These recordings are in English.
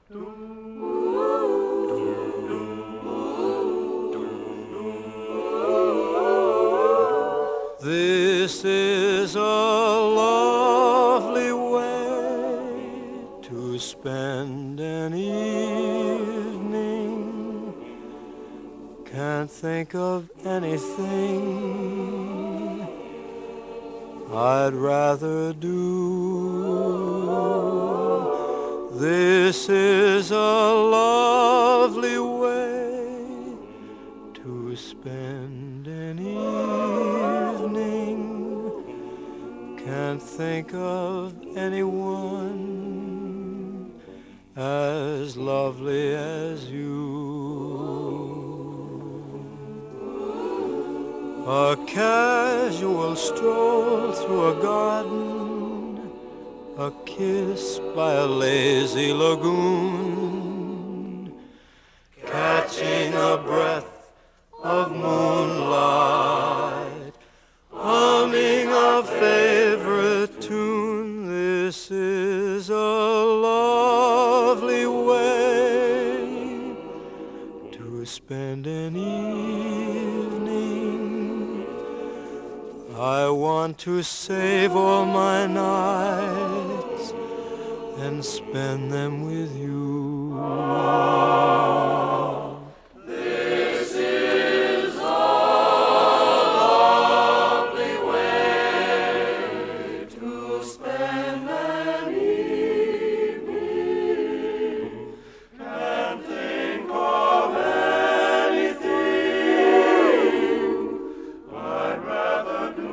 This is a lovely way to spend an evening. Can't think of anything I'd rather do. This is a lovely way to spend an evening. Can't think of anyone as lovely as you. A casual stroll through a garden, a kiss by a lazy lagoon, catching a breath of moonlight, humming a favorite tune. This is a lovely way to spend an evening. I want to save all my nights and spend them with you. This is a lovely way to spend an evening. Can't think of anything I'd rather do.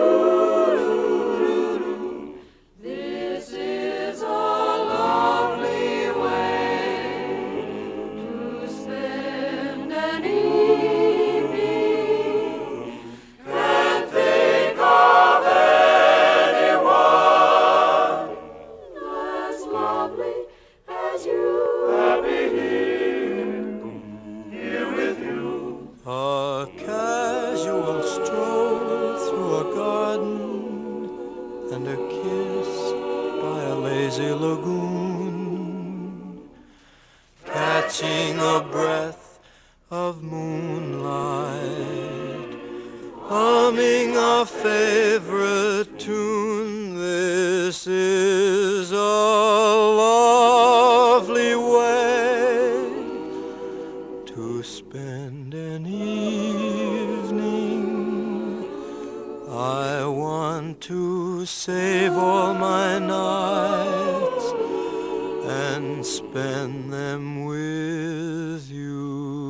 This is a lovely way to spend an evening. Can't think of anyone as lovely as you. Happy here with you. A casual stroll through a garden and a kiss by a lazy lagoon, catching a breath of moonlight, humming a favorite tune. This is a lovely way to spend an evening. I want to save all my nights and spend them with you.